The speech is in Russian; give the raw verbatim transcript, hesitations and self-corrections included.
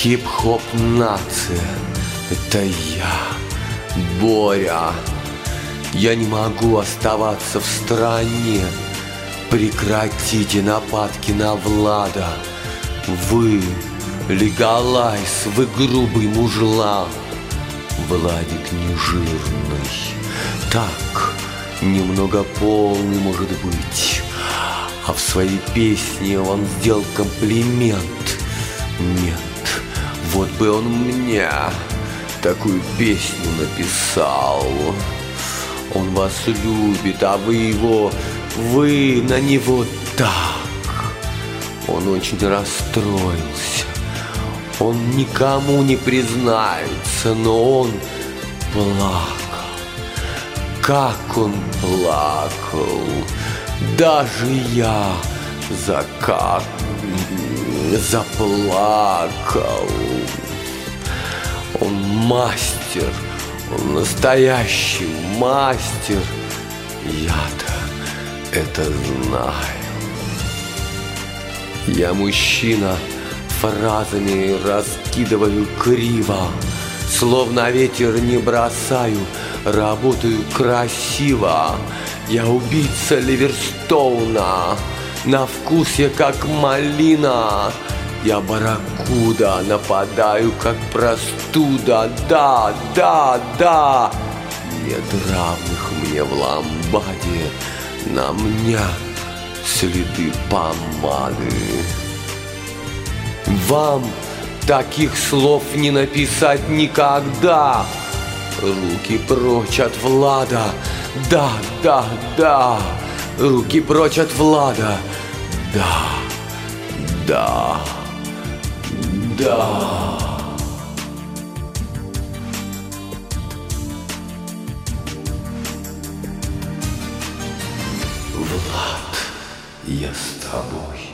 Хип-хоп нация, это я, Боря. Я не могу оставаться в стороне. Прекратите нападки на Влада. Вы, Лигалайз, вы грубый мужлан. Владик не жирный. Так, немного полный, может быть. А в своей песне он сделал комплимент. Нет, вот бы он мне такую песню написал. Он вас любит, а вы его, вы на него так. Он очень расстроился. Он никому не признается, но он плакал. Как он плакал. Даже я закак... заплакал. Он мастер. Он настоящий мастер. Я-то это знаю. Я мужчина, фразами раскидываю криво, словно ветер не бросаю, работаю красиво. Я убийца Ливерстоуна, на вкус я как малина. Я барракуда, нападаю как простуда. Да, да, да. Нет равных мне в ламбаде. На мне следы помады. Вам таких слов не написать никогда. Руки прочь от Влада. Да, да, да. Руки прочь от Влада. Да, да. Да. Влад, я с тобой.